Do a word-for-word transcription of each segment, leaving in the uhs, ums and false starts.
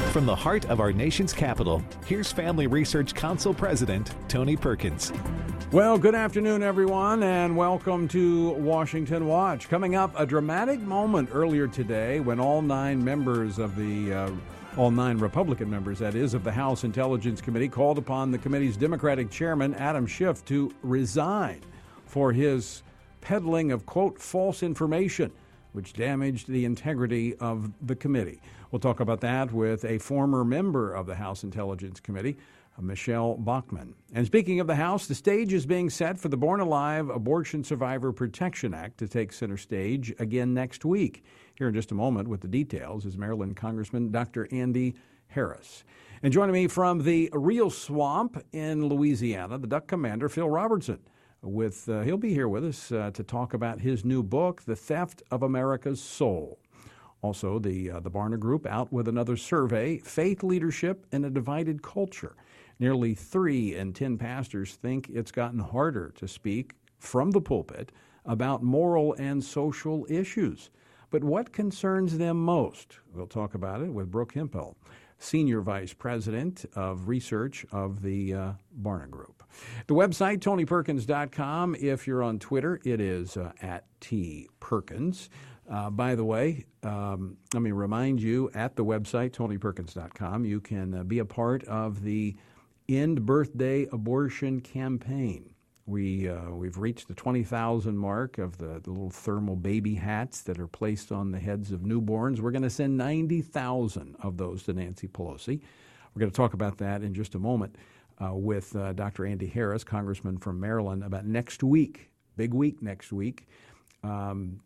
From the heart of our nation's capital, here's Family Research Council President Tony Perkins. Well, good afternoon, everyone, and welcome to Washington Watch. Coming up, a dramatic moment earlier today when all nine members of the, uh, all nine Republican members, that is, of the House Intelligence Committee called upon the committee's Democratic chairman, Adam Schiff, to resign for his peddling of, quote, false information, which damaged the integrity of the committee. We'll talk about that with a former member of the House Intelligence Committee, Michelle Bachmann. And speaking of the House, the stage is being set for the Born Alive Abortion Survivor Protection Act to take center stage again next week. Here in just a moment with the details is Maryland Congressman Doctor Andy Harris. And joining me from the Real Swamp in Louisiana, the Duck Commander, Phil Robertson. With uh, he'll be here with us uh, to talk about his new book, The Theft of America's Soul. Also, the uh, the Barna Group out with another survey, Faith Leadership in a Divided Culture. Nearly three in ten pastors think it's gotten harder to speak from the pulpit about moral and social issues. But what concerns them most? We'll talk about it with Brooke Hempel, Senior Vice President of Research of the uh, Barna Group. The website, tony perkins dot com. If you're on Twitter, it is uh, at T Perkins. Uh, by the way, um, let me remind you, at the website, tony perkins dot com, you can uh, be a part of the End Birthday Abortion campaign. We, uh, we've reached the twenty thousand mark of the, the little thermal baby hats that are placed on the heads of newborns. We're going to send ninety thousand of those to Nancy Pelosi. We're going to talk about that in just a moment uh, with uh, Doctor Andy Harris, Congressman from Maryland, about next week, big week next week. Um,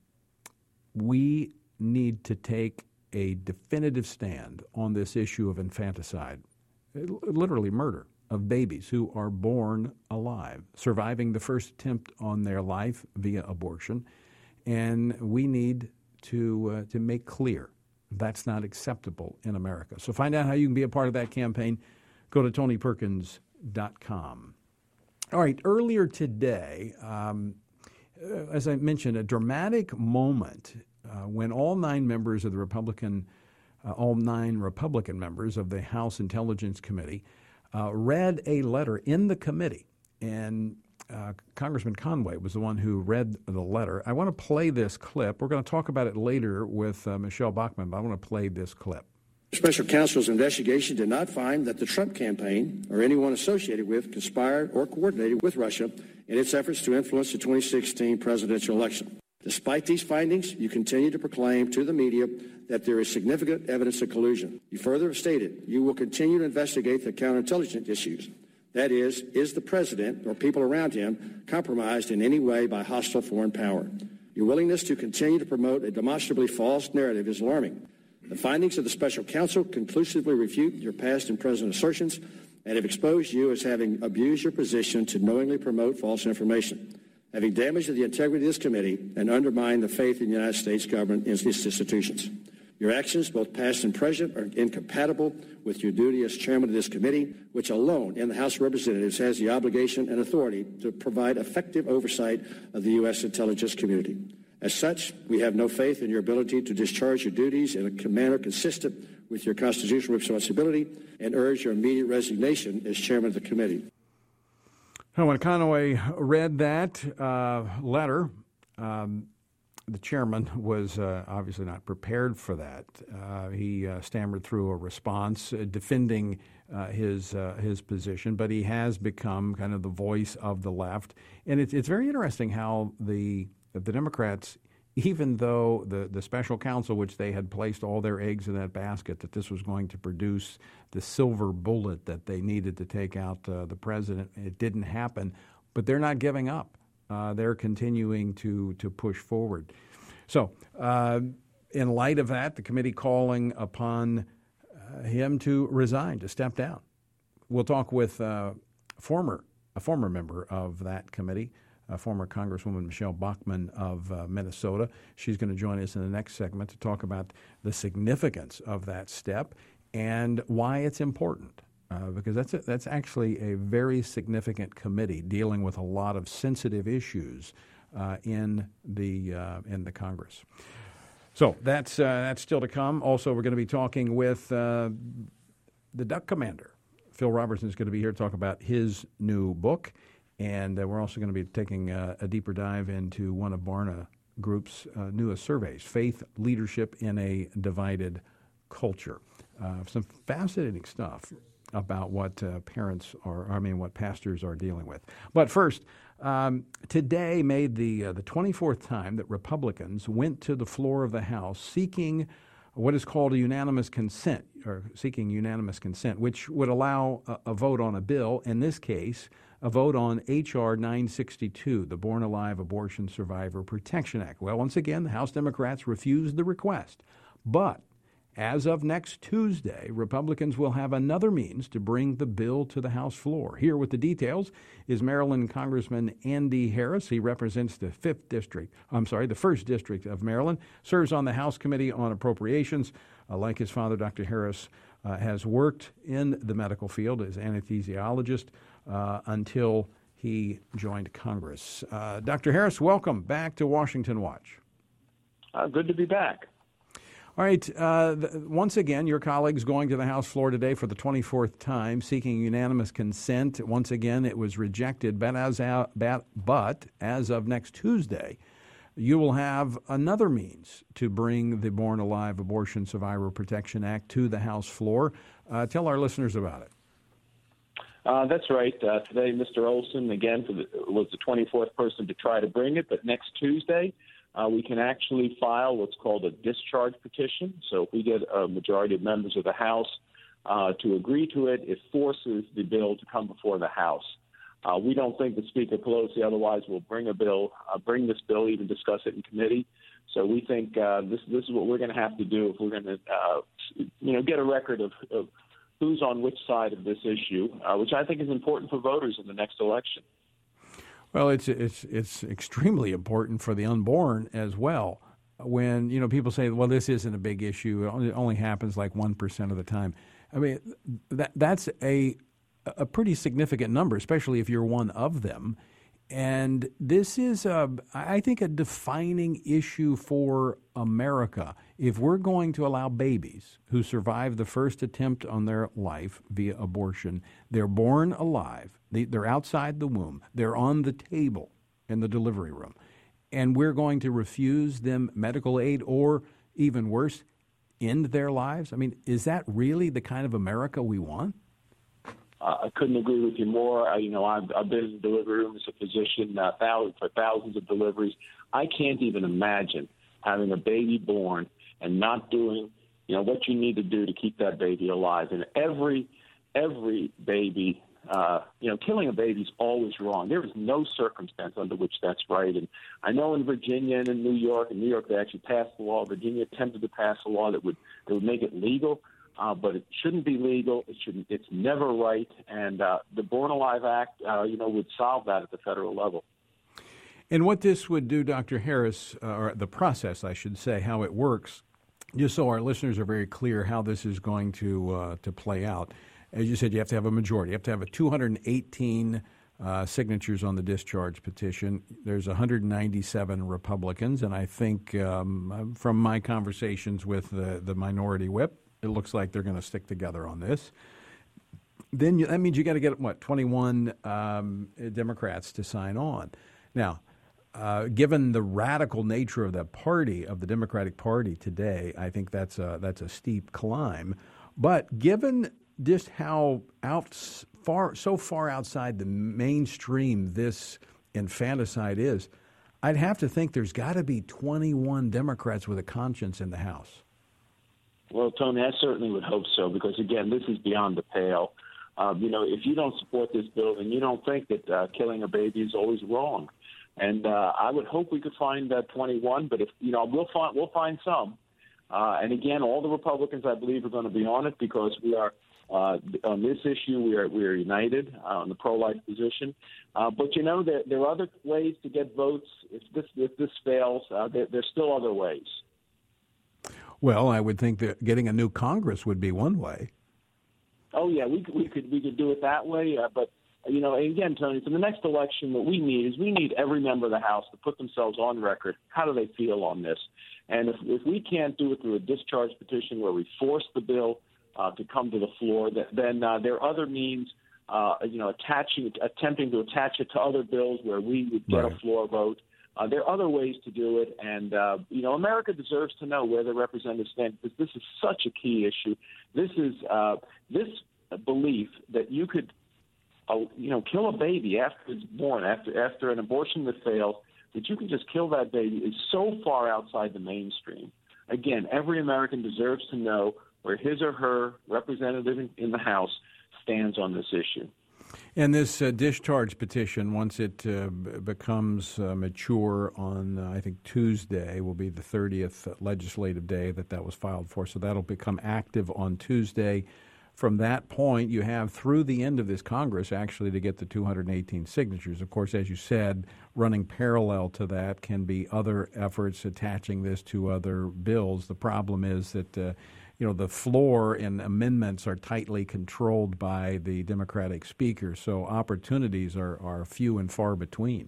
we need to take a definitive stand on this issue of infanticide, literally murder of babies who are born alive, surviving the first attempt on their life via abortion. And we need to uh, to make clear that's not acceptable in America. So find out how you can be a part of that campaign. Go to tony perkins dot com. All right, earlier today, um, as I mentioned, a dramatic moment uh, when all nine members of the Republican, uh, all nine Republican members of the House Intelligence Committee uh, read a letter in the committee, and uh, Congressman Conway was the one who read the letter. I want to play this clip. We're going to talk about it later with uh, Michelle Bachmann, but I want to play this clip. Special counsel's investigation did not find that the Trump campaign or anyone associated with conspired or coordinated with Russia in its efforts to influence the twenty sixteen presidential election. Despite these findings, you continue to proclaim to the media that there is significant evidence of collusion. You further stated you will continue to investigate the counterintelligence issues. That is, is the president or people around him compromised in any way by hostile foreign power? Your willingness to continue to promote a demonstrably false narrative is alarming. The findings of the special counsel conclusively refute your past and present assertions and have exposed you as having abused your position to knowingly promote false information, having damaged the integrity of this committee and undermined the faith in the United States government and its institutions. Your actions, both past and present, are incompatible with your duty as chairman of this committee, which alone in the House of Representatives has the obligation and authority to provide effective oversight of the U S intelligence community. As such, we have no faith in your ability to discharge your duties in a manner consistent with your constitutional responsibility and urge your immediate resignation as chairman of the committee. When Conway read that uh, letter, um, the chairman was uh, obviously not prepared for that. Uh, he uh, stammered through a response uh, defending uh, his uh, his position, but he has become kind of the voice of the left. And it's it's very interesting how the the Democrats, even though the, the special counsel, which they had placed all their eggs in that basket, that this was going to produce the silver bullet that they needed to take out uh, the president, it didn't happen. But they're not giving up. Uh, they're continuing to to push forward. So uh, in light of that, the committee calling upon uh, him to resign, to step down. We'll talk with uh, former a former member of that committee, Uh, former Congresswoman Michelle Bachmann of uh, Minnesota. She's going to join us in the next segment to talk about the significance of that step and why it's important, uh, because that's a, that's actually a very significant committee dealing with a lot of sensitive issues uh, in the uh, in the Congress. So that's uh, that's still to come. Also, we're going to be talking with uh, the Duck Commander. Phil Robertson is going to be here to talk about his new book. And uh, we're also going to be taking uh, a deeper dive into one of Barna Group's uh, newest surveys, Faith Leadership in a Divided Culture. Uh, some fascinating stuff about what uh, parents are, I mean, what pastors are dealing with. But first, um, today made the uh, the twenty-fourth time that Republicans went to the floor of the House seeking what is called a unanimous consent, or seeking unanimous consent, which would allow a, a vote on a bill, in this case, a vote on H R nine sixty-two, the Born Alive Abortion Survivor Protection Act. Well, once again, the House Democrats refused the request. But as of next Tuesday, Republicans will have another means to bring the bill to the House floor. Here with the details is Maryland Congressman Andy Harris. He represents the fifth district, I'm sorry, the first district of Maryland, serves on the House Committee on Appropriations. Uh, like his father, Doctor Harris uh, has worked in the medical field as anesthesiologist uh, until he joined Congress. Uh, Doctor Harris, welcome back to Washington Watch. Uh, good to be back. All right. Uh, th- once again, your colleagues going to the House floor today for the twenty-fourth time, seeking unanimous consent. Once again, it was rejected. But as, a, but as of next Tuesday, you will have another means to bring the Born Alive Abortion Survivor Protection Act to the House floor. Uh, tell our listeners about it. Uh, that's right. Uh, today, Mister Olson, again, for the, was the twenty-fourth person to try to bring it. But next Tuesday, Uh, we can actually file what's called a discharge petition. So if we get a majority of members of the House uh, to agree to it, it forces the bill to come before the House. Uh, we don't think that Speaker Pelosi otherwise will bring a bill, uh, bring this bill, even discuss it in committee. So we think uh, this this is what we're going to have to do if we're going to, uh, you know, get a record of, of who's on which side of this issue, uh, which I think is important for voters in the next election. Well, it's it's it's extremely important for the unborn as well. When, you know, people say, well, this isn't a big issue, it only, it only happens like one percent of the time. I mean, that that's a a pretty significant number, especially if you're one of them. And this is, a, I think, a defining issue for America. If we're going to allow babies who survive the first attempt on their life via abortion, they're born alive, they, they're outside the womb, they're on the table in the delivery room, and we're going to refuse them medical aid or, even worse, end their lives? I mean, is that really the kind of America we want? Uh, I couldn't agree with you more. Uh, you know, I've, I've been in the delivery room as a physician uh, thousands, for thousands of deliveries. I can't even imagine having a baby born and not doing, you know, what you need to do to keep that baby alive. And every every baby, uh, you know, killing a baby is always wrong. There is no circumstance under which that's right. And I know in Virginia and in New York, in New York they actually passed a law. Virginia attempted to pass a law that would that would make it legal. Uh, but it shouldn't be legal. It shouldn't. It's never right. And uh, the Born Alive Act, uh, you know, would solve that at the federal level. And what this would do, Doctor Harris, uh, or the process, I should say, how it works, just so our listeners are very clear how this is going to uh, to play out. As you said, you have to have a majority. You have to have a two hundred eighteen uh, signatures on the discharge petition. There's one hundred ninety-seven Republicans, and I think um, from my conversations with the, the minority whip, it looks like they're going to stick together on this. Then you, that means you got to get, what, twenty-one um, Democrats to sign on. Now, uh, given the radical nature of the party, of the Democratic Party today, I think that's a, that's a steep climb. But given just how out far, so far outside the mainstream this infanticide is, I'd have to think there's got to be twenty-one Democrats with a conscience in the House. Well, Tony, I certainly would hope so, because, again, this is beyond the pale. Um, you know, if you don't support this bill, then you don't think that uh, killing a baby is always wrong. And uh, I would hope we could find uh, twenty-one, but if you know, we'll find we'll find some. Uh, and again, all the Republicans, I believe, are going to be on it, because we are uh, on this issue. We are we are united uh, on the pro-life position. Uh, but you know, there, there are other ways to get votes. If this if this fails, uh, there, there's still other ways. Well, I would think that getting a new Congress would be one way. Oh yeah, we we could we could do it that way. Uh, but you know, and again, Tony, for the next election, what we need is we need every member of the House to put themselves on record. How do they feel on this? And if, if we can't do it through a discharge petition where we force the bill uh, to come to the floor, then uh, there are other means, uh, you know, attaching, attempting to attach it to other bills where we would get right. a floor vote. Uh, there are other ways to do it, and, uh, you know, America deserves to know where the representatives stand because this is such a key issue. This is uh, this belief that you could, uh, you know, kill a baby after it's born, after after an abortion that fails, that you can just kill that baby is so far outside the mainstream. Again, every American deserves to know where his or her representative in, in the House stands on this issue. And this uh, discharge petition, once it uh, b- becomes uh, mature on, uh, I think, Tuesday, will be the thirtieth legislative day that that was filed for. So that'll become active on Tuesday. From that point, you have through the end of this Congress, actually, to get the two hundred eighteen signatures. Of course, as you said, running parallel to that can be other efforts attaching this to other bills. The problem is that uh, you know, the floor and amendments are tightly controlled by the Democratic speaker, so opportunities are, are few and far between.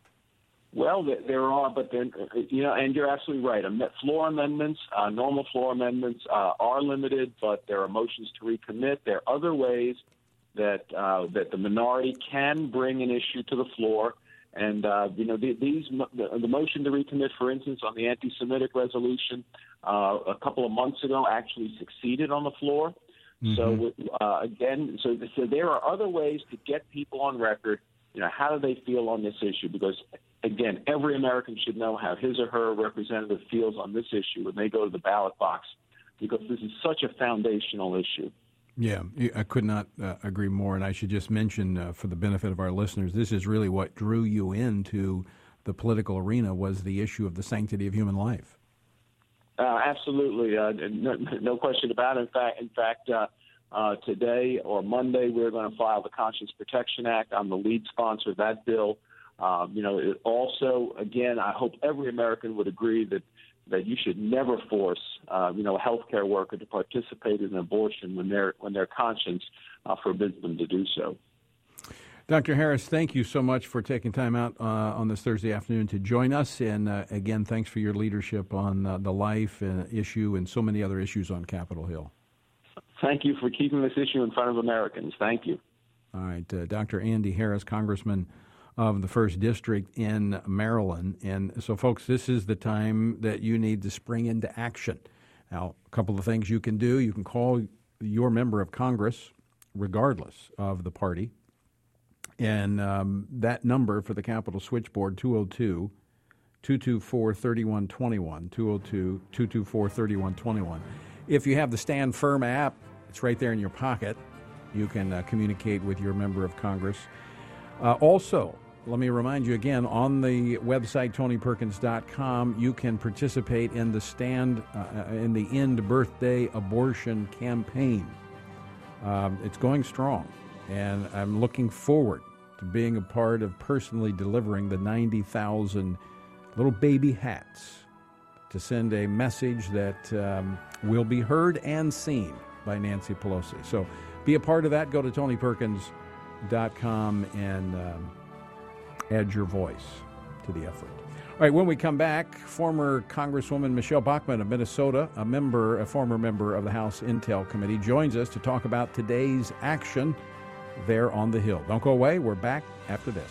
Well, there are, but then, you know, and you're absolutely right. Floor amendments, uh, normal floor amendments uh, are limited, but there are motions to recommit. There are other ways that uh, that the minority can bring an issue to the floor. And, uh, you know, the, these the, the motion to recommit, for instance, on the anti-Semitic resolution uh, a couple of months ago actually succeeded on the floor. Mm-hmm. So, uh, again, so, so there are other ways to get people on record, you know, how do they feel on this issue? Because, again, every American should know how his or her representative feels on this issue when they go to the ballot box, because this is such a foundational issue. Yeah, I could not uh, agree more. And I should just mention, uh, for the benefit of our listeners, this is really what drew you into the political arena was the issue of the sanctity of human life. Uh, absolutely, uh, no, no question about it. In fact, in fact, uh, uh, today or Monday, we're going to file the Conscience Protection Act. I'm the lead sponsor of that bill. Um, you know, it also, again, I hope every American would agree that that you should never force, uh, you know, a healthcare worker to participate in an abortion when their when their conscience uh, forbids them to do so. Doctor Harris, thank you so much for taking time out uh, on this Thursday afternoon to join us. And uh, again, thanks for your leadership on uh, the life uh, issue and so many other issues on Capitol Hill. Thank you for keeping this issue in front of Americans. Thank you. All right, uh, Doctor Andy Harris, Congressman of the first District in Maryland. And so, folks, this is the time that you need to spring into action. Now, a couple of things you can do. You can call your member of Congress, regardless of the party. And um, that number for the Capitol switchboard, two oh two, two two four, three one two one, two oh two, two two four, three one two one. If you have the Stand Firm app, it's right there in your pocket. You can uh, communicate with your member of Congress. Uh, also, let me remind you again, on the website, tony perkins dot com, you can participate in the Stand, uh, in the End Birthday Abortion campaign. Um, it's going strong, and I'm looking forward to being a part of personally delivering the ninety thousand little baby hats to send a message that um, will be heard and seen by Nancy Pelosi. So be a part of that. Go to tony perkins dot com and um, add your voice to the effort. All right, when we come back, former Congresswoman Michelle Bachmann of Minnesota, a member, a former member of the House Intel Committee, joins us to talk about today's action there on the Hill. Don't go away. We're back after this.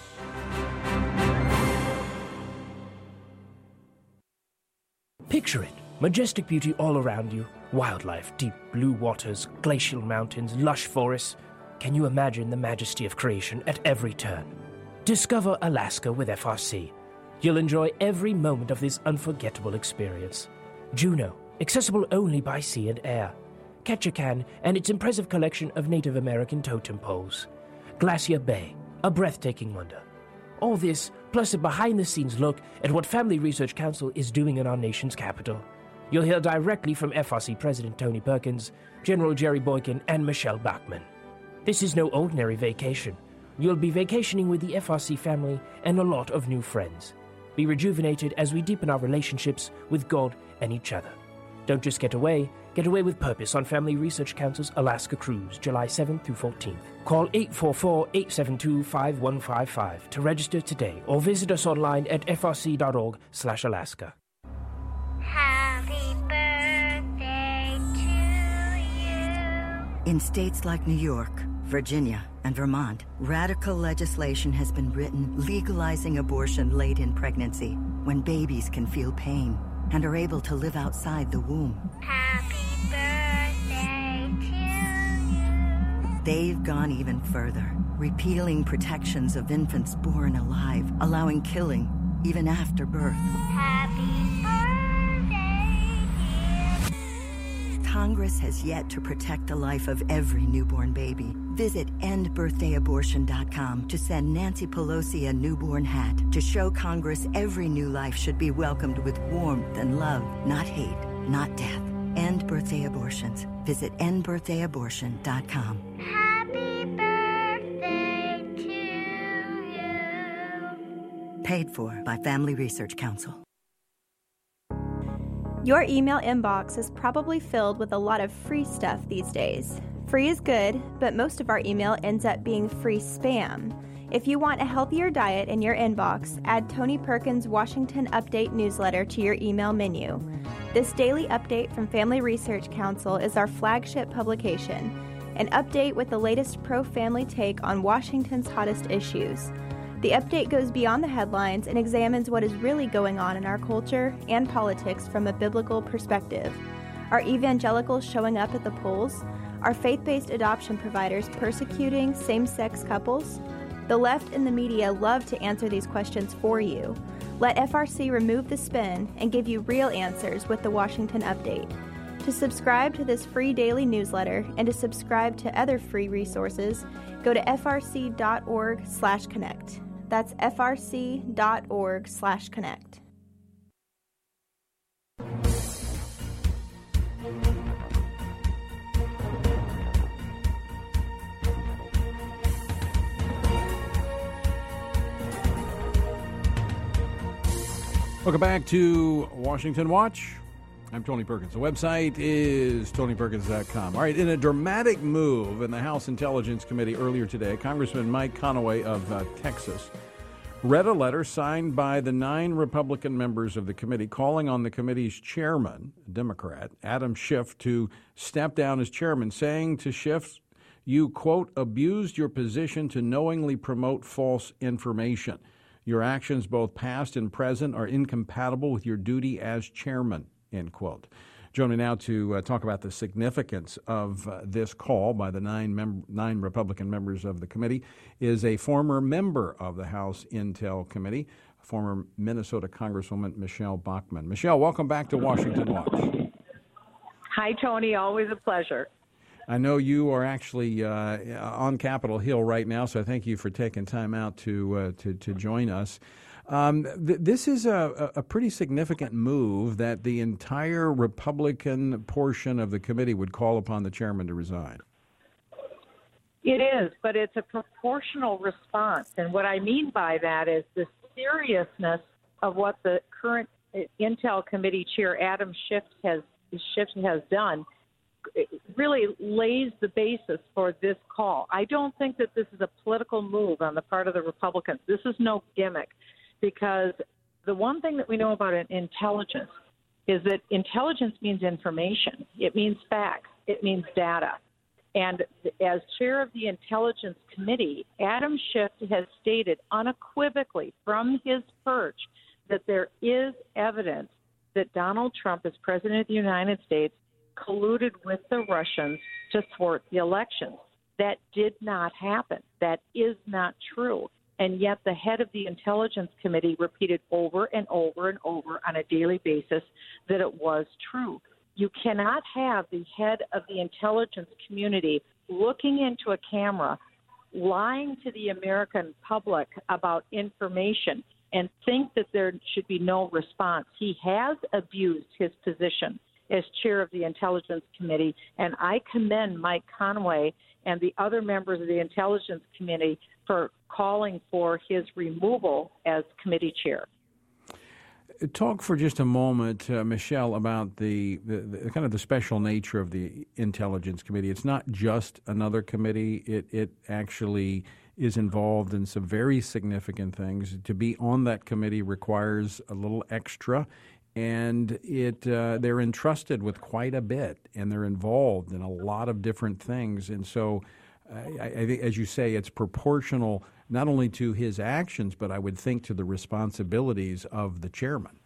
Picture it. Majestic beauty all around you. Wildlife, deep blue waters, glacial mountains, lush forests. Can you imagine the majesty of creation at every turn? Discover Alaska with F R C. You'll enjoy every moment of this unforgettable experience. Juneau, accessible only by sea and air. Ketchikan and its impressive collection of Native American totem poles. Glacier Bay, a breathtaking wonder. All this, plus a behind-the-scenes look at what Family Research Council is doing in our nation's capital. You'll hear directly from F R C President Tony Perkins, General Jerry Boykin, and Michelle Bachmann. This is no ordinary vacation. You'll be vacationing with the F R C family and a lot of new friends. Be rejuvenated as we deepen our relationships with God and each other. Don't just get away, Get away with purpose on Family Research Council's Alaska Cruise, July seventh through fourteenth. Call eight four four, eight seven two, five one five five to register today or visit us online at f r c dot org slash Alaska. Happy birthday to you. In states like New York, Virginia, and Vermont, radical legislation has been written legalizing abortion late in pregnancy when babies can feel pain and are able to live outside the womb. Happy birthday to you. They've gone even further, repealing protections of infants born alive, allowing killing even after birth. Happy birthday, dear. Congress has yet to protect the life of every newborn baby. Visit end birthday abortion dot com to send Nancy Pelosi a newborn hat to show Congress every new life should be welcomed with warmth and love, not hate, not death. End birthday abortions. Visit end birthday abortion dot com. Happy birthday to you. Paid for by Family Research Council. Your email inbox is probably filled with a lot of free stuff these days. Free is good, but most of our email ends up being free spam. If you want a healthier diet in your inbox, add Tony Perkins' Washington Update newsletter to your email menu. This daily update from Family Research Council is our flagship publication, an update with the latest pro-family take on Washington's hottest issues. The update goes beyond the headlines and examines what is really going on in our culture and politics from a biblical perspective. Are evangelicals showing up at the polls? Are faith-based adoption providers persecuting same-sex couples? The left and the media love to answer these questions for you. Let F R C remove the spin and give you real answers with the Washington Update. To subscribe to this free daily newsletter and to subscribe to other free resources, go to f r c dot org slash connect. That's f r c dot org slash connect. Welcome back to Washington Watch. I'm Tony Perkins. The website is tony perkins dot com. All right, in a dramatic move in the House Intelligence Committee earlier today, Congressman Mike Conaway of uh, Texas read a letter signed by the nine Republican members of the committee calling on the committee's chairman, Democrat, Adam Schiff, to step down as chairman, saying to Schiff, you, quote, abused your position to knowingly promote false information. Your actions, both past and present, are incompatible with your duty as chairman, end quote. Joining me now to uh, talk about the significance of uh, this call by the nine, mem- nine Republican members of the committee is a former member of the House Intel Committee, former Minnesota Congresswoman Michelle Bachmann. Michelle, welcome back to Washington Watch. Hi, Tony. Always a pleasure. I know you are actually uh, on Capitol Hill right now, so thank you for taking time out to uh, to, to join us. Um, th- this is a, a pretty significant move that the entire Republican portion of the committee would call upon the chairman to resign. It is, but it's a proportional response. And what I mean by that is the seriousness of what the current Intel Committee Chair, Adam Schiff, has, Schiff has done. It really lays the basis for this call. I don't think that this is a political move on the part of the Republicans. This is no gimmick, because the one thing that we know about intelligence is that intelligence means information. It means facts. It means data. And as chair of the Intelligence Committee, Adam Schiff has stated unequivocally from his perch that there is evidence that Donald Trump, as president of the United States, colluded with the Russians to thwart the elections. That did not happen. That is not true. And yet the head of the Intelligence Committee repeated over and over and over on a daily basis that it was true. You cannot have the head of the intelligence community looking into a camera, lying to the American public about information, and think that there should be no response. He has abused his position as chair of the Intelligence Committee, and I commend Mike Conaway and the other members of the Intelligence Committee for calling for his removal as committee chair. Talk for just a moment, uh, Michelle, about the, the, the kind of the special nature of the Intelligence Committee. It's not just another committee. It it actually is involved in some very significant things. To be on that committee requires a little extra, and it uh, they're entrusted with quite a bit, and they're involved in a lot of different things. And so, uh, I, I think, as you say, it's proportional not only to his actions, but I would think to the responsibilities of the chairman.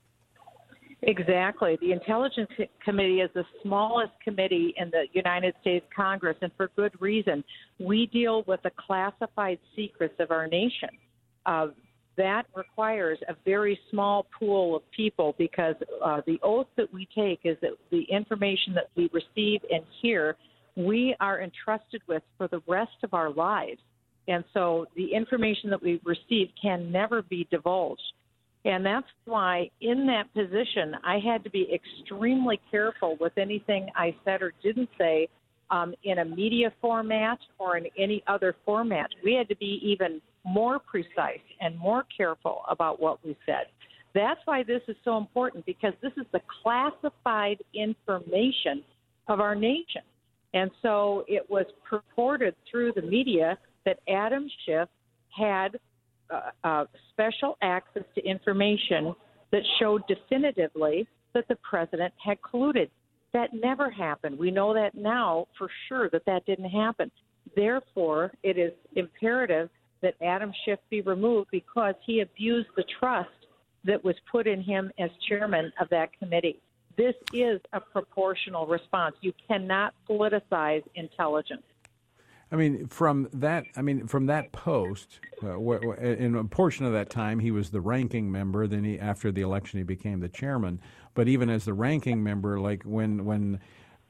Exactly. The Intelligence Committee is the smallest committee in the United States Congress, and for good reason. We deal with the classified secrets of our nation. Uh, that requires a very small pool of people because uh, the oath that we take is that the information that we receive and hear, we are entrusted with for the rest of our lives. And so the information that we receive can never be divulged. And that's why in that position, I had to be extremely careful with anything I said or didn't say um, in a media format or in any other format. We had to be even more precise and more careful about what we said. That's why this is so important, because this is the classified information of our nation. And so it was purported through the media that Adam Schiff had uh, uh, special access to information that showed definitively that the president had colluded. That never happened. We know that now for sure that that didn't happen. Therefore, it is imperative that Adam Schiff be removed because he abused the trust that was put in him as chairman of that committee. This is a proportional response. You cannot politicize intelligence. I mean, from that, I mean, from that post, uh, wh- wh- in a portion of that time, he was the ranking member. Then, he, after the election, he became the chairman. But even as the ranking member, like when when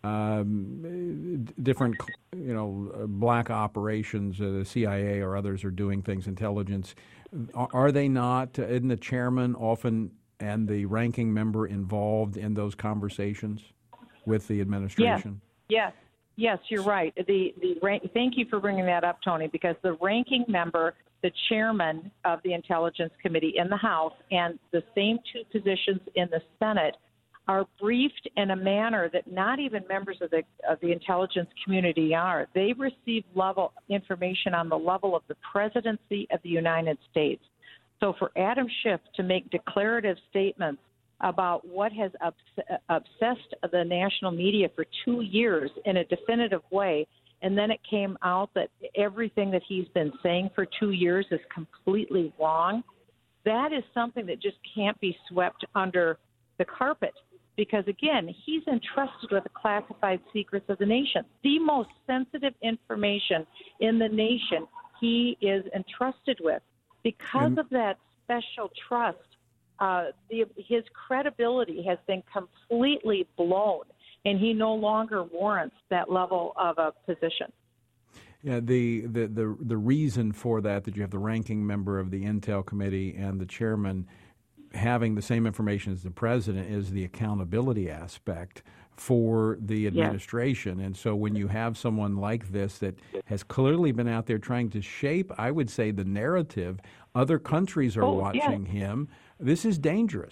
um, different, you know, black operations, uh, the C I A or others are doing things, intelligence, are, are they not? Uh, isn't the chairman often and the ranking member involved in those conversations with the administration? Yes. Yes. Yes, you're right. The the rank, thank you for bringing that up, Tony, because the ranking member, the chairman of the Intelligence Committee in the House, and the same two positions in the Senate are briefed in a manner that not even members of the of the intelligence community are. They receive level information on the level of the presidency of the United States. So for Adam Schiff to make declarative statements about what has obs- obsessed the national media for two years in a definitive way, and then it came out that everything that he's been saying for two years is completely wrong, that is something that just can't be swept under the carpet. Because, again, he's entrusted with the classified secrets of the nation. The most sensitive information in the nation he is entrusted with. Because and- of that special trust, Uh, the, his credibility has been completely blown, and he no longer warrants that level of a position. Yeah, the, the, the, the reason for that, that you have the ranking member of the Intel Committee and the chairman having the same information as the president, is the accountability aspect for the administration. Yes. And so when you have someone like this that has clearly been out there trying to shape, I would say, the narrative, other countries are oh, watching yes. him. This is dangerous.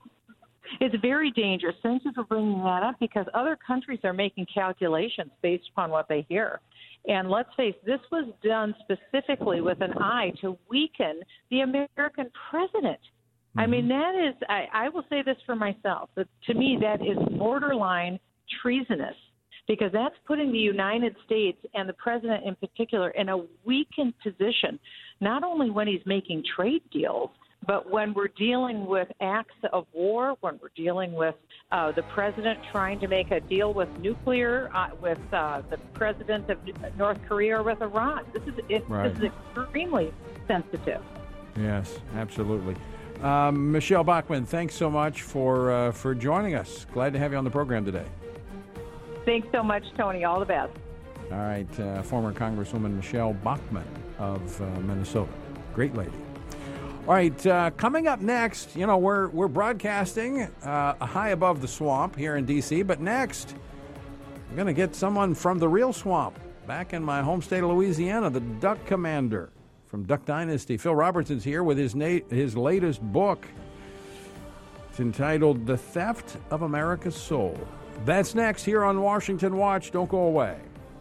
It's very dangerous. Thank you for bringing that up, because other countries are making calculations based upon what they hear. And let's face it, this was done specifically with an eye to weaken the American president. Mm-hmm. I mean, that is, I, I will say this for myself, but to me that is borderline treasonous, because that's putting the United States and the president in particular in a weakened position, not only when he's making trade deals, but when we're dealing with acts of war, when we're dealing with uh, the president trying to make a deal with nuclear, uh, with uh, the president of North Korea or with Iran. This is, it, right. this is extremely sensitive. Yes, absolutely. Um, Michelle Bachmann, thanks so much for uh, for joining us. Glad to have you on the program today. Thanks so much, Tony. All the best. All right, uh, former Congresswoman Michelle Bachmann of uh, Minnesota. Great lady. All right, uh, coming up next, you know, we're we're broadcasting uh, high above the swamp here in D C, but next we're going to get someone from the real swamp, back in my home state of Louisiana, the Duck Commander from Duck Dynasty. Phil Robertson's here with his na- his latest book. It's entitled The Theft of America's Soul. That's next here on Washington Watch. Don't go away.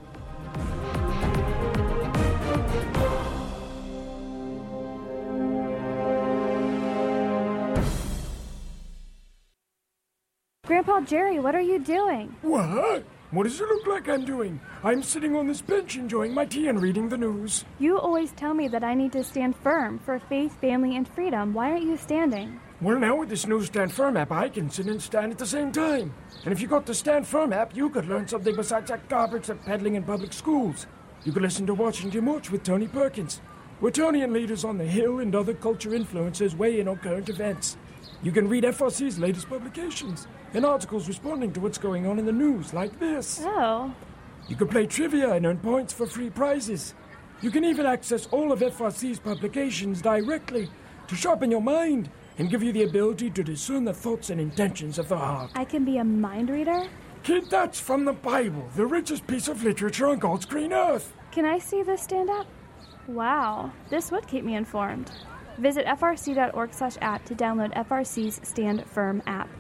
Grandpa Jerry, what are you doing? What? What does it look like I'm doing? I'm sitting on this bench enjoying my tea and reading the news. You always tell me that I need to stand firm for faith, family, and freedom. Why aren't you standing? Well, now with this new Stand Firm app, I can sit and stand at the same time. And if you got the Stand Firm app, you could learn something besides that garbage that's peddling in public schools. You could listen to Washington Watch with Tony Perkins, where Tony and leaders on the Hill and other culture influencers weigh in on current events. You can read F R C's latest publications and articles responding to what's going on in the news, like this. Oh. You can play trivia and earn points for free prizes. You can even access all of F R C's publications directly to sharpen your mind and give you the ability to discern the thoughts and intentions of the heart. I can be a mind reader? Kid, that's from the Bible, the richest piece of literature on God's green earth. Can I see this stand up? Wow, this would keep me informed. Visit F R C dot org slash app to download F R C's Stand Firm app.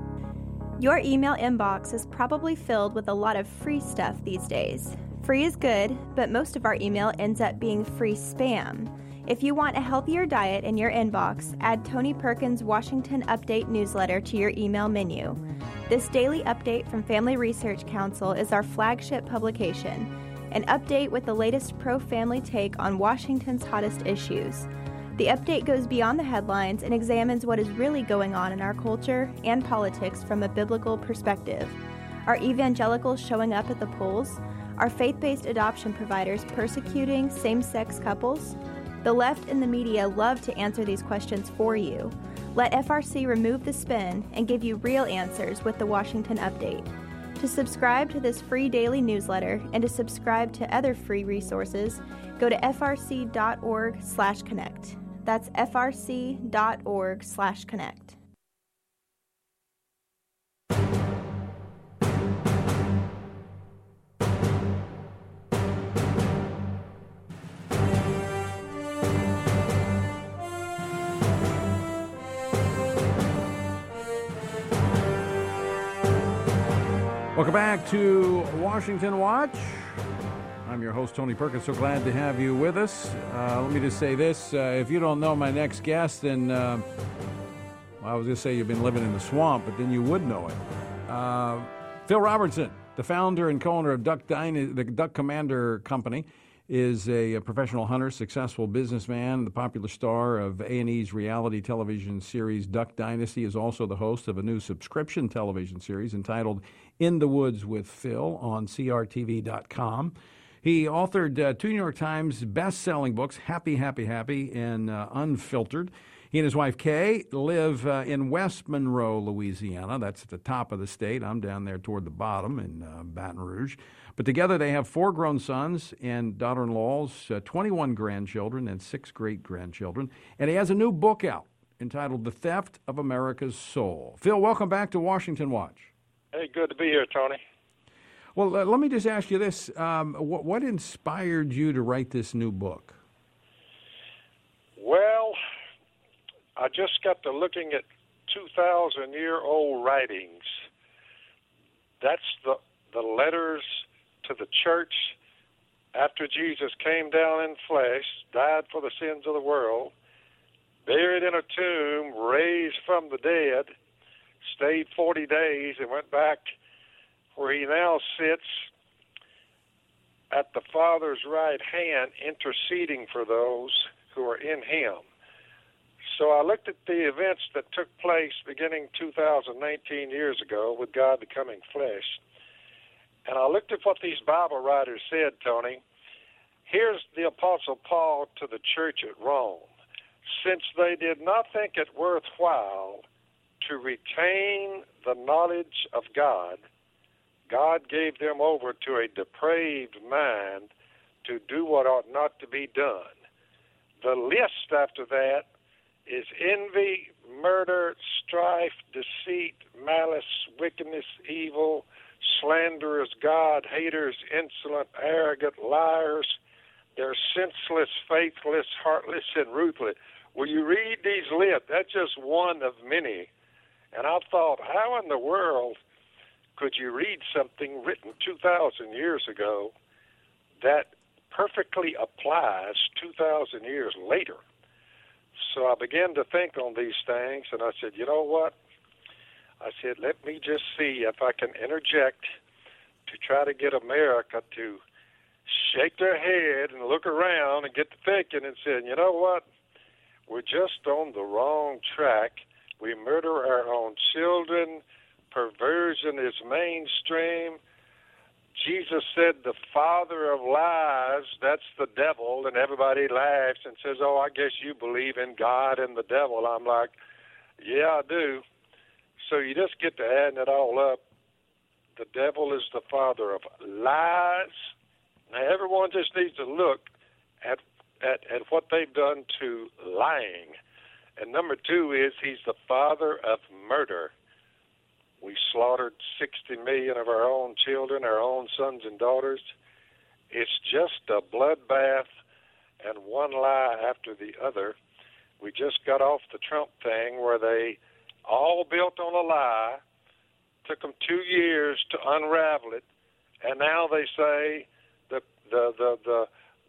Your email inbox is probably filled with a lot of free stuff these days. Free is good, but most of our email ends up being free spam. If you want a healthier diet in your inbox, add Tony Perkins' Washington Update newsletter to your email menu. This daily update from Family Research Council is our flagship publication, an update with the latest pro-family take on Washington's hottest issues. The update goes beyond the headlines and examines what is really going on in our culture and politics from a biblical perspective. Are evangelicals showing up at the polls? Are faith-based adoption providers persecuting same-sex couples? The left and the media love to answer these questions for you. Let F R C remove the spin and give you real answers with the Washington Update. To subscribe to this free daily newsletter and to subscribe to other free resources, go to F R C dot org slash connect. That's F R C dot org slash connect. Welcome back to Washington Watch. I'm your host, Tony Perkins. So glad to have you with us. Uh, let me just say this. Uh, if you don't know my next guest, then uh, well, I was going to say you've been living in the swamp, but then you would know it. Uh, Phil Robertson, the founder and co-owner of Duck Dyna- the Duck Commander Company, is a, a professional hunter, successful businessman, the popular star of A and E's reality television series Duck Dynasty, is also the host of a new subscription television series entitled In the Woods with Phil on C R T V dot com. He authored uh, two New York Times best-selling books, Happy, Happy, Happy, and uh, Unfiltered. He and his wife, Kay, live uh, in West Monroe, Louisiana. That's at the top of the state. I'm down there toward the bottom in uh, Baton Rouge. But together they have four grown sons and daughter-in-laws, uh, twenty-one grandchildren, and six great-grandchildren. And he has a new book out entitled The Theft of America's Soul. Phil, welcome back to Washington Watch. Hey, good to be here, Tony. Well, uh, let me just ask you this. Um, what, what inspired you to write this new book? Well, I just got to looking at two thousand year old writings. That's the the letters to the church after Jesus came down in flesh, died for the sins of the world, buried in a tomb, raised from the dead, stayed forty days, and went back where he now sits at the Father's right hand, interceding for those who are in him. So I looked at the events that took place beginning two thousand nineteen years ago with God becoming flesh, and I looked at what these Bible writers said, Tony. Here's the Apostle Paul to the church at Rome. Since they did not think it worthwhile to retain the knowledge of God, God gave them over to a depraved mind to do what ought not to be done. The list after that is envy, murder, strife, deceit, malice, wickedness, evil, slanderers, God haters, insolent, arrogant, liars. They're senseless, faithless, heartless, and ruthless. When you read these lists, that's just one of many. And I thought, how in the world could you read something written two thousand years ago that perfectly applies two thousand years later? So I began to think on these things, and I said, you know what? I said, let me just see if I can interject to try to get America to shake their head and look around and get to thinking and saying, you know what? We're just on the wrong track. We murder our own children. Perversion is mainstream. Jesus said the father of lies, that's the devil, and everybody laughs and says, oh, I guess you believe in God and the devil. I'm like, yeah, I do. So you just get to adding it all up. The devil is the father of lies. Now, everyone just needs to look at, at, at what they've done to lying. And number two is he's the father of murder. We slaughtered sixty million of our own children, our own sons and daughters. It's just a bloodbath and one lie after the other. We just got off the Trump thing where they all built on a lie, took them two years to unravel it, and now they say the the the the,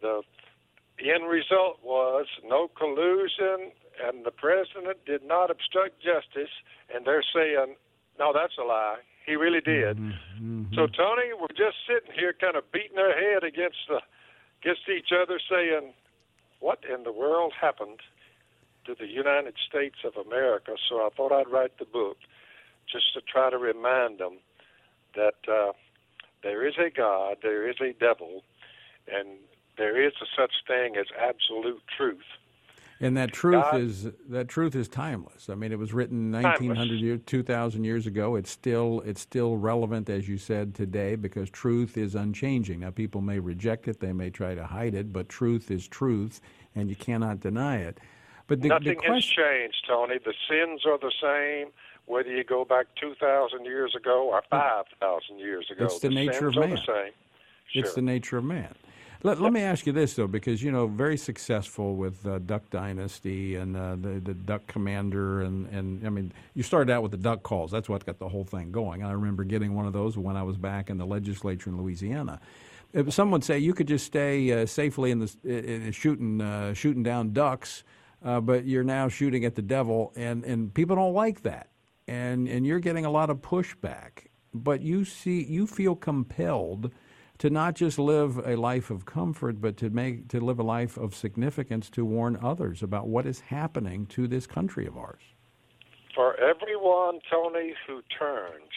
the end result was no collusion and the president did not obstruct justice, and they're saying, no, that's a lie. He really did. Mm-hmm. So, Tony, we're just sitting here kind of beating our head against the, against each other saying, what in the world happened to the United States of America? So I thought I'd write the book just to try to remind them that uh, there is a God, there is a devil, and there is a such thing as absolute truth. And that truth God, is that truth is timeless. I mean, it was written nineteen hundred years, two thousand years ago. It's still it's still relevant, as you said, today, because truth is unchanging. Now, people may reject it, they may try to hide it, but truth is truth, and you cannot deny it. But the, nothing the question, has changed, Tony. The sins are the same, whether you go back two thousand years ago or five thousand years ago. It's the, the nature of sins man. Are the same. Sure. It's the nature of man. Let, let me ask you this, though, because, you know, very successful with uh, Duck Dynasty and uh, the, the Duck Commander. And, and, I mean, you started out with the duck calls. That's what got the whole thing going. I remember getting one of those when I was back in the legislature in Louisiana. If some would say you could just stay uh, safely in the in shooting uh, shooting down ducks, uh, but you're now shooting at the devil, and, and people don't like that. And, and you're getting a lot of pushback. But you see, you feel compelled to not just live a life of comfort, but to make to live a life of significance, to warn others about what is happening to this country of ours. For everyone, Tony, who turns,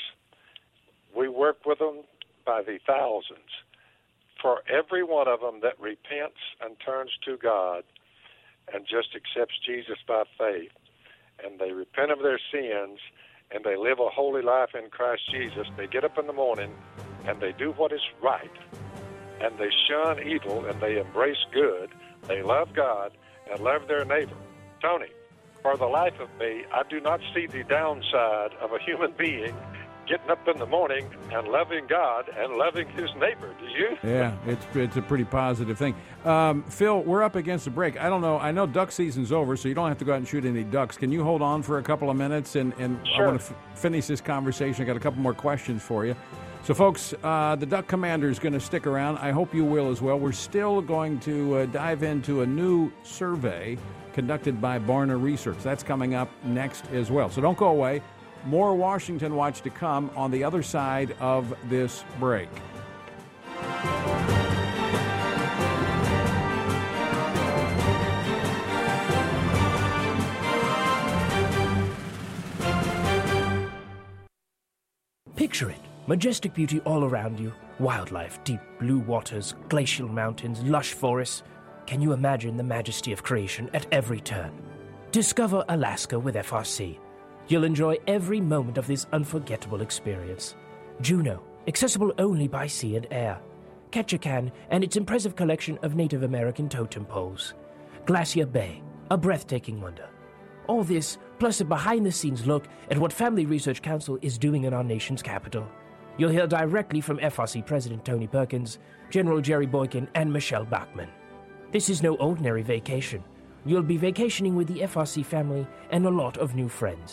we work with them by the thousands. For every one of them that repents and turns to God and just accepts Jesus by faith, and they repent of their sins, and they live a holy life in Christ Jesus, they get up in the morning and they do what is right, and they shun evil, and they embrace good. They love God and love their neighbor. Tony, for the life of me, I do not see the downside of a human being getting up in the morning and loving God and loving his neighbor. Do you? Yeah, it's it's a pretty positive thing. Um, Phil, we're up against a break. I don't know. I know duck season's over, so you don't have to go out and shoot any ducks. Can you hold on for a couple of minutes? And, and sure. I want to f- finish this conversation. I got a couple more questions for you. So, folks, uh, the Duck Commander is going to stick around. I hope you will as well. We're still going to uh, dive into a new survey conducted by Barna Research. That's coming up next as well. So don't go away. More Washington Watch to come on the other side of this break. Picture it. Majestic beauty all around you. Wildlife, deep blue waters, glacial mountains, lush forests. Can you imagine the majesty of creation at every turn? Discover Alaska with F R C. You'll enjoy every moment of this unforgettable experience. Juneau, accessible only by sea and air. Ketchikan and its impressive collection of Native American totem poles. Glacier Bay, a breathtaking wonder. All this, plus a behind-the-scenes look at what Family Research Council is doing in our nation's capital. You'll hear directly from F R C President Tony Perkins, General Jerry Boykin, and Michelle Bachmann. This is no ordinary vacation. You'll be vacationing with the F R C family and a lot of new friends.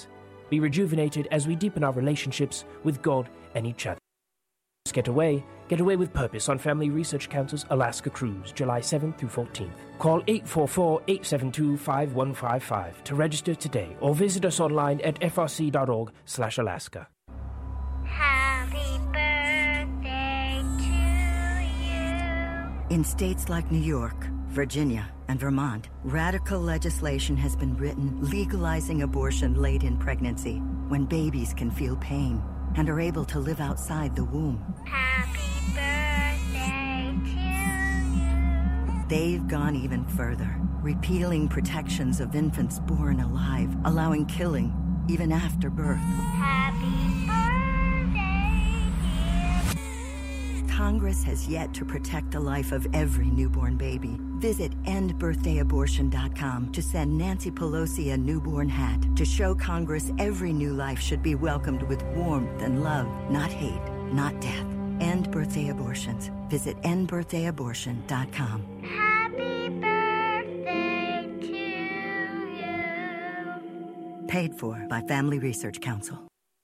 be rejuvenated as we deepen our relationships with God and each other. Get away, get away with purpose on Family Research Council's Alaska Cruise, July seventh through fourteenth. Call eight four four, eight seven two, five one five five to register today or visit us online at frc.org slash Alaska. Happy birthday to you. In states like New York, Virginia, and Vermont, radical legislation has been written legalizing abortion late in pregnancy when babies can feel pain and are able to live outside the womb. Happy birthday to you. They've gone even further, repealing protections of infants born alive, allowing killing even after birth. Happy birthday, dear. Congress has yet to protect the life of every newborn baby. Visit end birthday abortion dot com to send Nancy Pelosi a newborn hat to show Congress every new life should be welcomed with warmth and love, not hate, not death. End birthday abortions. Visit end birthday abortion dot com. Happy birthday to you. Paid for by Family Research Council.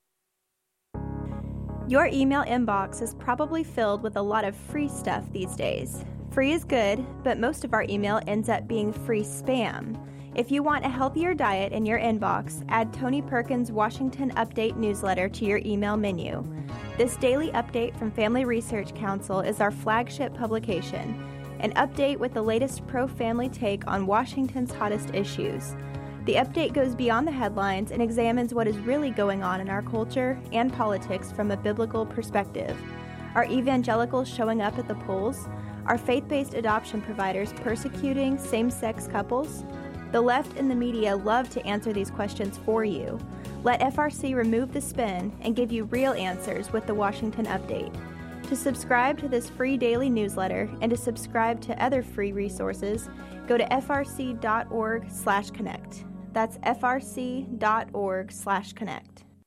Your email inbox is probably filled with a lot of free stuff these days. Free is good, but most of our email ends up being free spam. If you want a healthier diet in your inbox, add Tony Perkins' Washington Update newsletter to your email menu. This daily update from Family Research Council is our flagship publication, an update with the latest pro-family take on Washington's hottest issues. The update goes beyond the headlines and examines what is really going on in our culture and politics from a biblical perspective. Are evangelicals showing up at the polls? Are faith-based adoption providers persecuting same-sex couples? The left and the media love to answer these questions for you. Let F R C remove the spin and give you real answers with the Washington Update. To subscribe to this free daily newsletter and to subscribe to other free resources, go to frc.org slash connect. That's frc.org slash connect.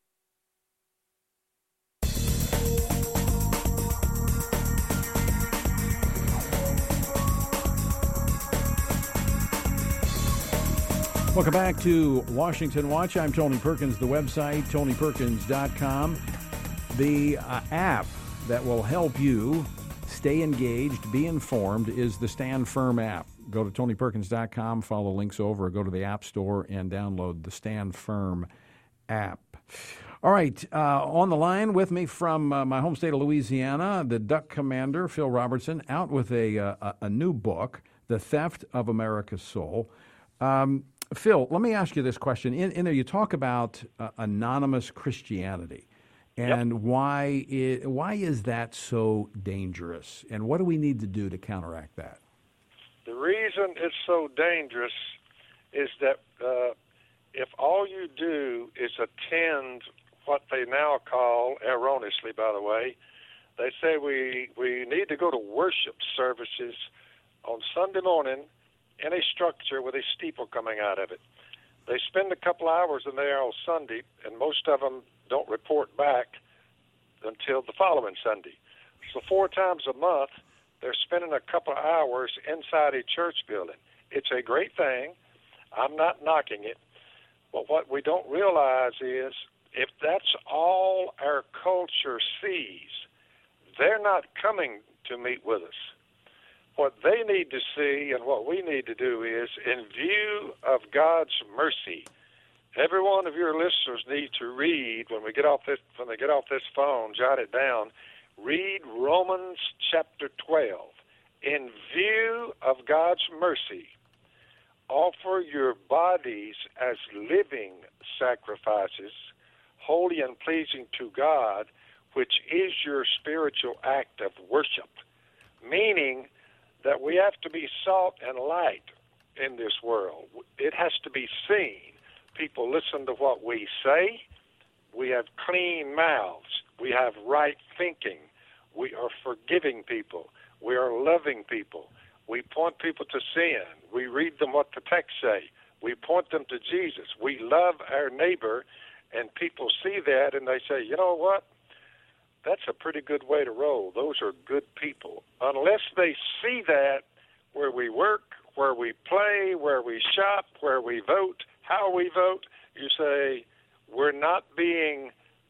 Welcome back to Washington Watch. I'm Tony Perkins. The website, tony perkins dot com. The uh, app that will help you stay engaged, be informed, is the Stand Firm app. Go to tony perkins dot com, follow links over, or go to the App Store and download the Stand Firm app. All right, uh, on the line with me from uh, my home state of Louisiana, the Duck Commander, Phil Robertson, out with a, uh, a new book, The Theft of America's Soul. Um, Phil, let me ask you this question. In, in there, you talk about uh, anonymous Christianity, and yep. why is, why is that so dangerous? And what do we need to do to counteract that? The reason it's so dangerous is that uh, if all you do is attend what they now call, erroneously, by the way, they say we, we need to go to worship services on Sunday morning in a structure with a steeple coming out of it. They spend a couple hours in there on Sunday, and most of them don't report back until the following Sunday. So four times a month, they're spending a couple of hours inside a church building. It's a great thing. I'm not knocking it. But what we don't realize is if that's all our culture sees, they're not coming to meet with us. What they need to see and what we need to do is, in view of God's mercy, every one of your listeners need to read, when we get off this, when they get off this phone, jot it down, read Romans chapter twelve. In view of God's mercy, offer your bodies as living sacrifices, holy and pleasing to God, which is your spiritual act of worship. Meaning that we have to be salt and light in this world. It has to be seen. People listen to what we say. We have clean mouths. We have right thinking. We are forgiving people. We are loving people. We point people to sin. We read them what the text say. We point them to Jesus. We love our neighbor, and people see that and they say, you know what? That's a pretty good way to roll. Those are good people. Unless they see that where we work, where we play, where we shop, where we vote, how we vote, you say, we're not being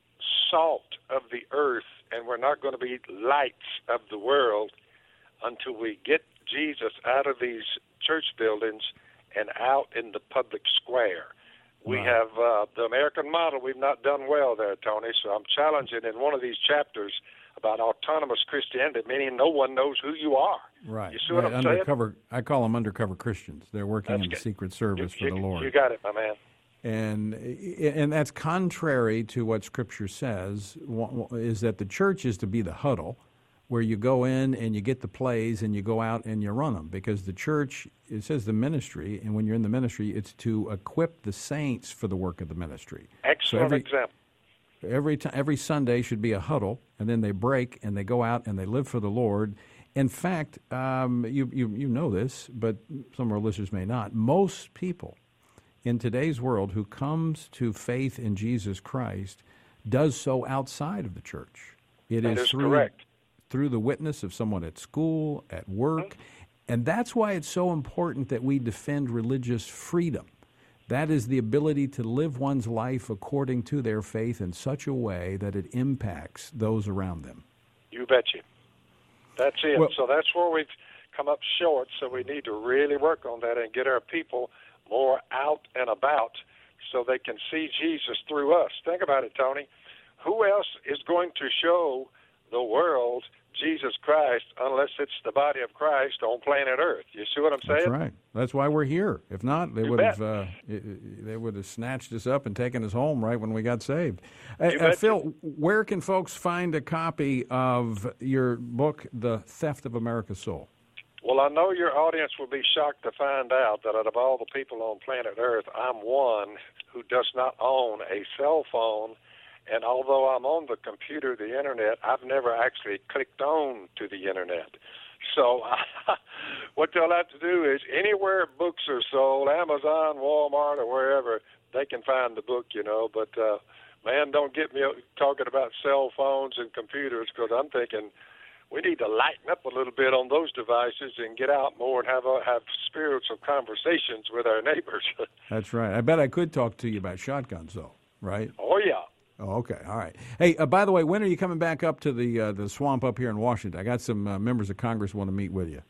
salt of the earth, and we're not going to be lights of the world until we get Jesus out of these church buildings and out in the public square. We Right. have uh, the American model. We've not done well there, Tony, so I'm challenging in one of these chapters about autonomous Christianity, meaning no one knows who you are. Right. You see what right. I'm saying? undercover, I call them undercover Christians. They're working That's in the good. Secret Service You- for the you- Lord. You got it, my man. And and that's contrary to what Scripture says, is that the church is to be the huddle, where you go in and you get the plays and you go out and you run them. Because the church, it says the ministry, and when you're in the ministry, it's to equip the saints for the work of the ministry. Excellent so every, example. Every time, every Sunday should be a huddle, and then they break and they go out and they live for the Lord. In fact, um, you, you you know this, but some of our listeners may not. Most people in today's world who comes to faith in Jesus Christ does so outside of the church. It That is is through correct. through the witness of someone at school, at work, and that's why it's so important that we defend religious freedom. That is the ability to live one's life according to their faith in such a way that it impacts those around them. You betcha. That's it. Well- so that's where we've come up short, so we need to really work on that and get our people more out and about so they can see Jesus through us. Think about it, Tony. Who else is going to show the world Jesus Christ unless it's the body of Christ on planet Earth? You see what I'm saying? That's right. That's why we're here. If not, they You would bet. have uh, i- i- they would have snatched us up and taken us home right when we got saved. Uh, You uh, betcha. Phil, where can folks find a copy of your book, The Theft of America's Soul? Well, I know your audience will be shocked to find out that out of all the people on planet Earth, I'm one who does not own a cell phone. And although I'm on the computer, the Internet, I've never actually clicked on to the Internet. So what they'll have to do is anywhere books are sold, Amazon, Walmart, or wherever, they can find the book, you know. But, uh, man, don't get me talking about cell phones and computers, because I'm thinking we need to lighten up a little bit on those devices and get out more and have uh, have spiritual conversations with our neighbors. That's right. I bet I could talk to you about shotguns, though, right? Oh, yeah. Oh, okay. All right. Hey, uh, by the way, when are you coming back up to the uh, the swamp up here in Washington? I got some uh, members of Congress want to meet with you.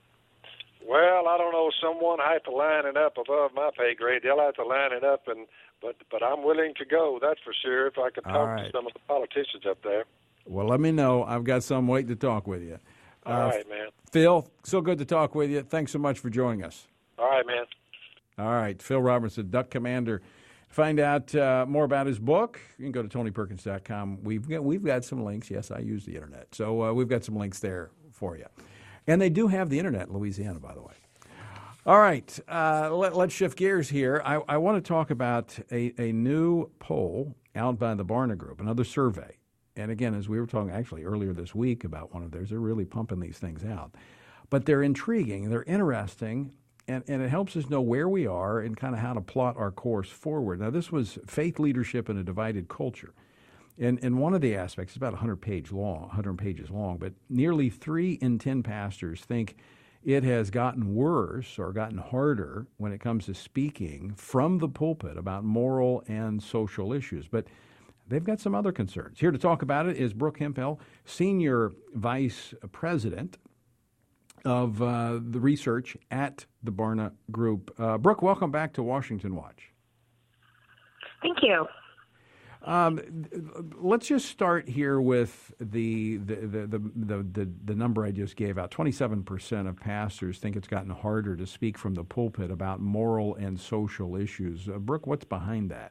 Well, I don't know. Someone had to line it up above my pay grade. They'll have to line it up, and but but I'm willing to go. That's for sure. If I could All talk right. to some of the politicians up there. Well, let me know. I've got some waiting to talk with you. All Uh, right, man. Phil, so good to talk with you. Thanks so much for joining us. All right, man. All right. Phil Robertson, Duck Commander. Find out uh, more about his book. You can go to tony perkins dot com. We've got, we've got some links. Yes, I use the Internet. So uh, we've got some links there for you. And they do have the Internet in Louisiana, by the way. All right. Uh, let, let's shift gears here. I, I want to talk about a, a new poll out by the Barna Group, another survey. And again, as we were talking actually earlier this week about one of theirs, they're really pumping these things out. But they're intriguing. They're interesting. And, and it helps us know where we are and kind of how to plot our course forward. Now, this was faith leadership in a divided culture. And, and one of the aspects is about one hundred page long, one hundred pages long, but nearly three in ten pastors think it has gotten worse or gotten harder when it comes to speaking from the pulpit about moral and social issues. But they've got some other concerns. Here to talk about it is Brooke Hemphill, Senior Vice President of uh, the research at the Barna Group. Uh, Brooke, welcome back to Washington Watch. Thank you. Um, let's just start here with the the, the the the the the number I just gave out. twenty-seven percent of pastors think it's gotten harder to speak from the pulpit about moral and social issues. Uh, Brooke, what's behind that?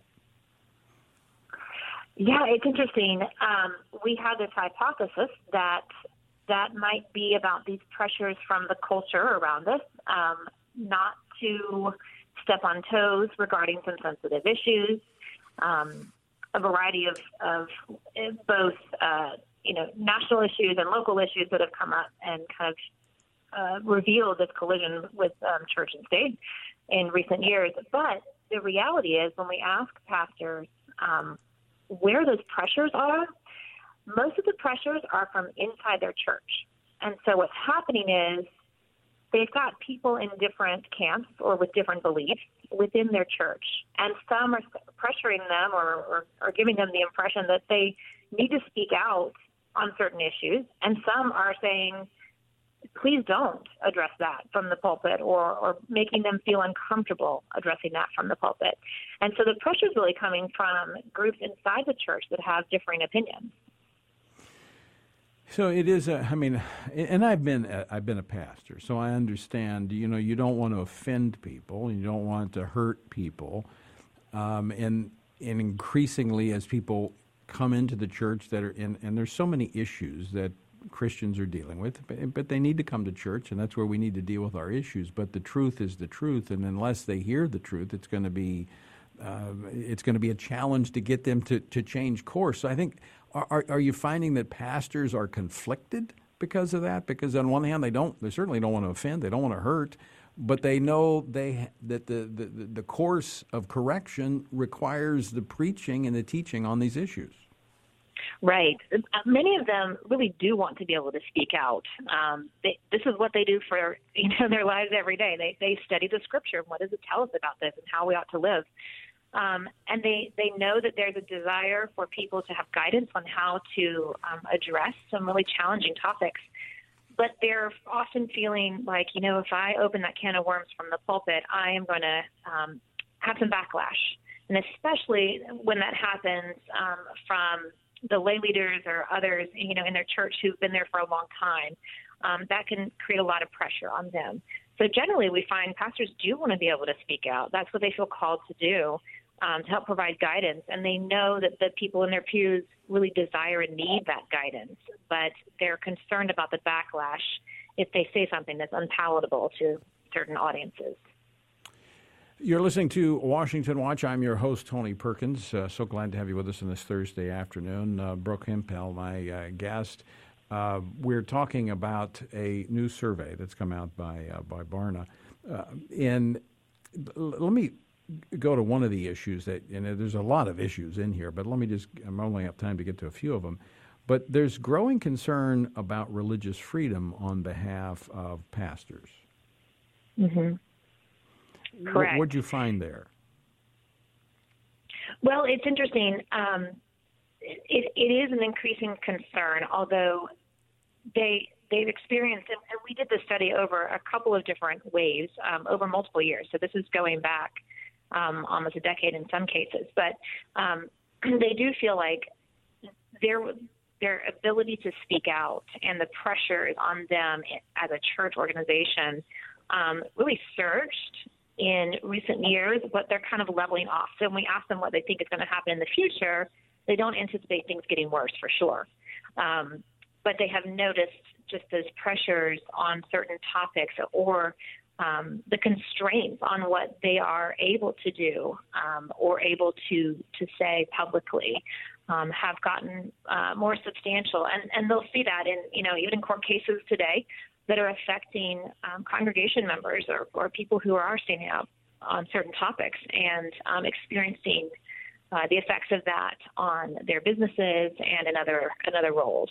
Yeah, it's interesting. Um, we had this hypothesis that that might be about these pressures from the culture around us, um, not to step on toes regarding some sensitive issues, um, a variety of, of both, uh, you know, national issues and local issues that have come up and kind of uh, revealed this collision with um, church and state in recent years. But the reality is when we ask pastors um, where those pressures are, most of the pressures are from inside their church. And so what's happening is they've got people in different camps or with different beliefs within their church. And some are pressuring them or, or, or giving them the impression that they need to speak out on certain issues. And some are saying, please don't address that from the pulpit, or, or making them feel uncomfortable addressing that from the pulpit. And so the pressure is really coming from groups inside the church that have differing opinions. So it is a, I mean, and I've been a, I've been a pastor, so I understand, you know, you don't want to offend people, you don't want to hurt people. Um, and, and increasingly as people come into the church that are in, and there's so many issues that Christians are dealing with, but, but they need to come to church, and that's where we need to deal with our issues. But the truth is the truth, and unless they hear the truth, it's going to be uh, it's going to be a challenge to get them to, to change course. So I think, are, are you finding that pastors are conflicted because of that? Because on one hand, they don't, they certainly don't want to offend, they don't want to hurt, but they know they that the, the, the course of correction requires the preaching and the teaching on these issues. Right. Many of them really do want to be able to speak out. Um, they, this is what they do for you know their lives every day. They they study the Scripture and what does it tell us about this and how we ought to live. Um, and they, they know that there's a desire for people to have guidance on how to um, address some really challenging topics. But they're often feeling like, you know, if I open that can of worms from the pulpit, I am going to um, have some backlash. And especially when that happens um, from the lay leaders or others, you know, in their church who've been there for a long time, um, that can create a lot of pressure on them. So generally we find pastors do want to be able to speak out. That's what they feel called to do, um, to help provide guidance. And they know that the people in their pews really desire and need that guidance, but they're concerned about the backlash if they say something that's unpalatable to certain audiences. You're listening to Washington Watch. I'm your host, Tony Perkins. Uh, so glad to have you with us on this Thursday afternoon. Uh, Brooke Hempel, my uh, guest. Uh, we're talking about a new survey that's come out by uh, by Barna. Uh, and l- let me go to one of the issues that, and there's a lot of issues in here, but let me just, I'm only have time to get to a few of them. But there's growing concern about religious freedom on behalf of pastors. Mm-hmm. Correct. What would you find there? Well, it's interesting. Um, it, it is an increasing concern, although they they've experienced, and we did this study over a couple of different waves um, over multiple years. So this is going back um, almost a decade in some cases, but um, they do feel like their their ability to speak out and the pressures on them as a church organization um, really surged in recent years, but they're kind of leveling off. So when we ask them what they think is going to happen in the future, they don't anticipate things getting worse for sure. Um, but they have noticed just those pressures on certain topics or um, the constraints on what they are able to do um, or able to, to say publicly um, have gotten uh, more substantial. And, and they'll see that in, you know, even in court cases today that are affecting um, congregation members or, or people who are standing up on certain topics and um, experiencing uh, the effects of that on their businesses and in other, in other roles.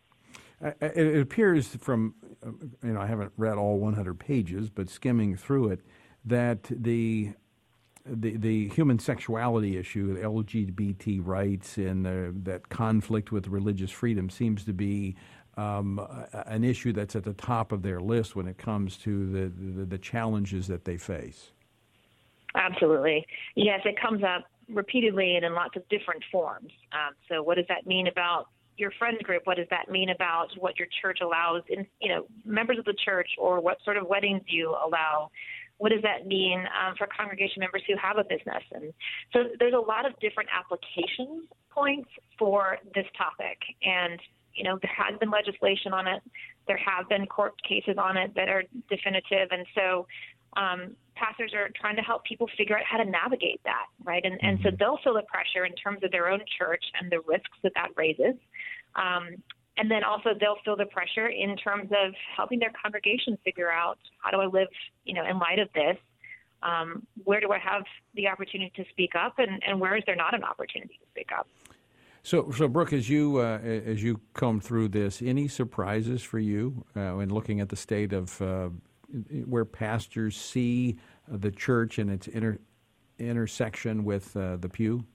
It appears from, you know, I haven't read all one hundred pages, but skimming through it, that the the, the human sexuality issue, the L G B T rights, and the, that conflict with religious freedom seems to be um, an issue that's at the top of their list when it comes to the, the, the challenges that they face. Absolutely. Yes, it comes up repeatedly and in lots of different forms. Um, so what does that mean about your friend group? What does that mean about what your church allows in, you know, members of the church, or what sort of weddings you allow? What does that mean um, for congregation members who have a business? And so there's a lot of different application points for this topic. And, you know, there has been legislation on it. There have been court cases on it that are definitive. And so um, pastors are trying to help people figure out how to navigate that, right? And, and so they'll feel the pressure in terms of their own church and the risks that that raises. Um, and then also they'll feel the pressure in terms of helping their congregation figure out, how do I live, you know, in light of this? Um, where do I have the opportunity to speak up, and, and where is there not an opportunity to speak up? So, so Brooke, as you uh, as you comb through this, any surprises for you uh, in looking at the state of uh, where pastors see the church and its inter, intersection with uh, the pew?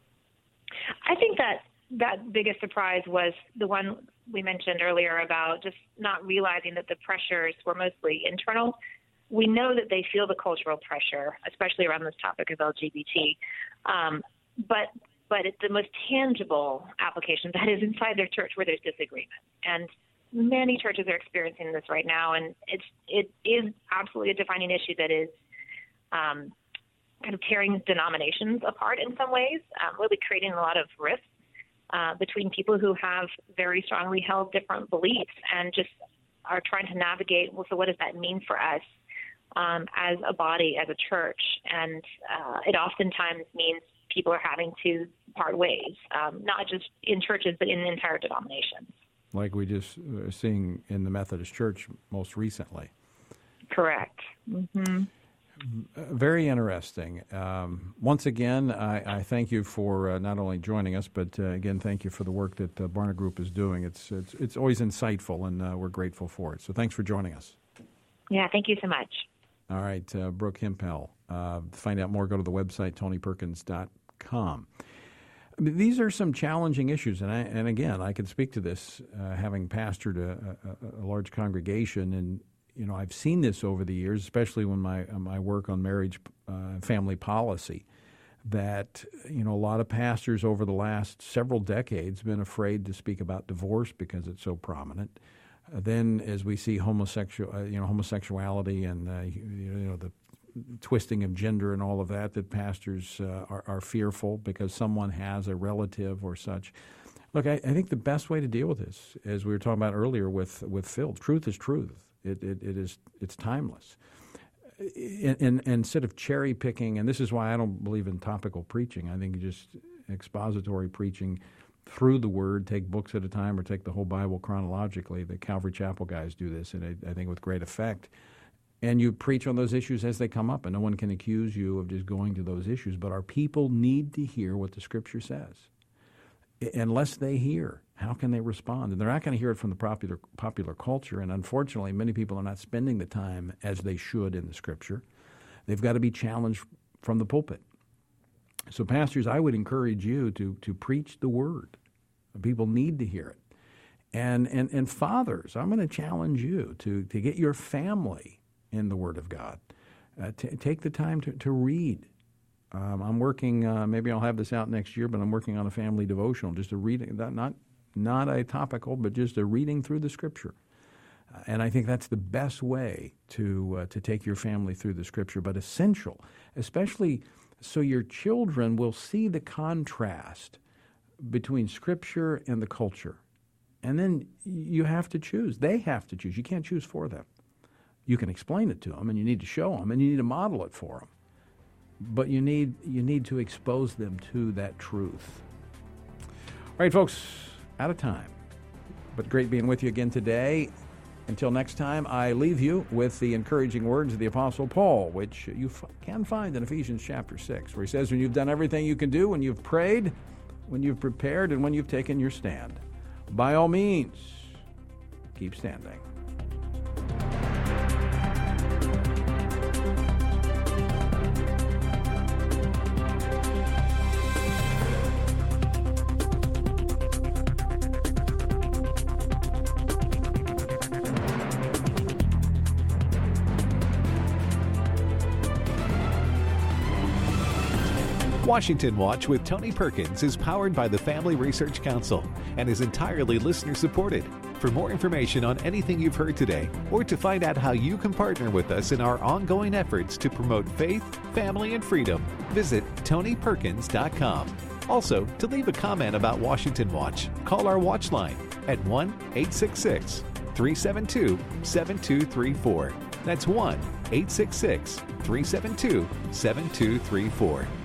I think that that biggest surprise was the one we mentioned earlier about just not realizing that the pressures were mostly internal. We know that they feel the cultural pressure, especially around this topic of L G B T. Um, but but it's the most tangible application that is inside their church where there's disagreement. And many churches are experiencing this right now, and it's it is absolutely a defining issue that is um, kind of tearing denominations apart in some ways, um, really creating a lot of rifts uh, between people who have very strongly held different beliefs and just are trying to navigate, well, so what does that mean for us um, as a body, as a church? And uh, it oftentimes means people are having to part ways, um, not just in churches, but in the entire denomination. Like we just are seeing in the Methodist Church most recently. Correct. Mm-hmm. Very interesting. Um, once again, I, I thank you for uh, not only joining us, but uh, again, thank you for the work that uh, Barna Group is doing. It's it's, it's always insightful, and uh, we're grateful for it. So thanks for joining us. Yeah, thank you so much. All right, uh, Brooke Hempel. Uh, to find out more, go to the website, tony perkins dot com. I mean, these are some challenging issues, and I, and again, I can speak to this, uh, having pastored a, a, a large congregation, and you know, I've seen this over the years, especially when my my work on marriage, uh, family policy, that you know, a lot of pastors over the last several decades been afraid to speak about divorce because it's so prominent. Uh, then, as we see homosexual, uh, you know, homosexuality and uh, you know the twisting of gender and all of that, that pastors uh, are, are fearful because someone has a relative or such. Look, I, I think the best way to deal with this, as we were talking about earlier with, with Phil, truth is truth. It, it, it is, it's timeless. And, and, and instead of cherry picking, and this is why I don't believe in topical preaching, I think just expository preaching through the Word, take books at a time or take the whole Bible chronologically. The Calvary Chapel guys do this, and I, I think with great effect. And you preach on those issues as they come up, and no one can accuse you of just going to those issues. But our people need to hear what the Scripture says. Unless they hear, how can they respond? And they're not going to hear it from the popular popular culture. And unfortunately, many people are not spending the time as they should in the Scripture. They've got to be challenged from the pulpit. So, pastors, I would encourage you to to preach the Word. People need to hear it. And and and fathers, I'm going to challenge you to to get your family in the Word of God. Uh, t- take the time to, to read. Um, I'm working, uh, maybe I'll have this out next year, but I'm working on a family devotional, just a reading, not not a topical, but just a reading through the Scripture. Uh, and I think that's the best way to uh, to take your family through the Scripture, but essential, especially so your children will see the contrast between Scripture and the culture. And then you have to choose. They have to choose. You can't choose for them. You can explain it to them, and you need to show them, and you need to model it for them. But you need you need to expose them to that truth. All right, folks, out of time. But great being with you again today. Until next time, I leave you with the encouraging words of the Apostle Paul, which you f- can find in Ephesians chapter six, where he says, when you've done everything you can do, when you've prayed, when you've prepared, and when you've taken your stand, by all means, keep standing. Washington Watch with Tony Perkins is powered by the Family Research Council and is entirely listener-supported. For more information on anything you've heard today, or to find out how you can partner with us in our ongoing efforts to promote faith, family, and freedom, visit tony perkins dot com. Also, to leave a comment about Washington Watch, call our watch line at one eight six six, three seven two, seven two three four. That's one eight six six, three seven two, seven two three four.